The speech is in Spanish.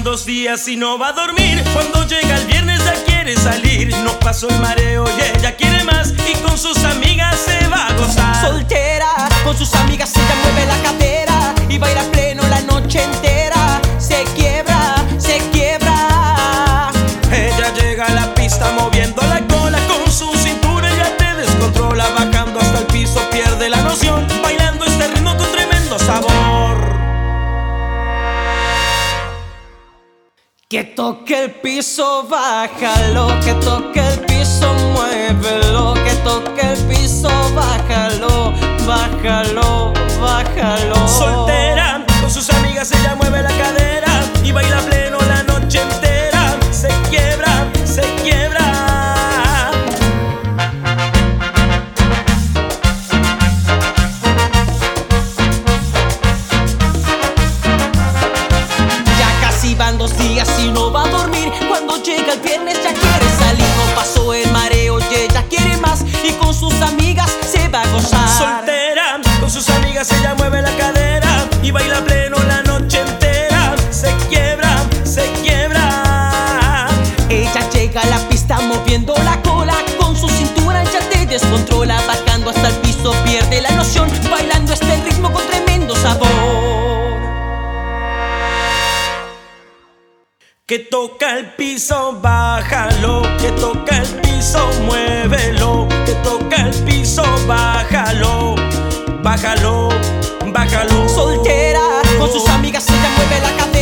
2 días y no va a dormir. Cuando llega el viernes ya quiere salir. No pasó el mareo y ella quiere más, y con sus amigas se va a gozar. Soltera, con sus amigas ella mueve la cadera y baila pleno la noche entera. Se quiebra, se quiebra. Ella llega a la pista moviendo la cola, con su cintura ya te descontrola. Bajando hasta el piso pierde la noción, bailando este ritmo con tremendo sabor. Que toque el piso, bájalo. Que toque el piso, muévelo. Que toque el piso, bájalo. Bájalo, bájalo. Soltera, con sus amigas ella mueve la cadera y baila pleno la noche entera. Se quiebra, se quiebra. Ya casi van 2 días y no va a dormir. Cuando llega el viernes ya quiere salir. No pasó el mareo y ella quiere más, y con sus amigas se va a gozar. Soltera, con sus amigas ella mueve la cadera y baila pleno la noche entera. Se quiebra, se quiebra. Ella llega a la pista moviendo la cola, con su cintura ya te descontrola. Bajando hasta el piso pierde la noción, bailando este ritmo con tremendo sabor. Que toca el piso, bájalo. Que toca el piso, muévelo. Que toca el piso, bájalo. Bájalo, bájalo. Soltera, con sus amigas ella mueve la cadera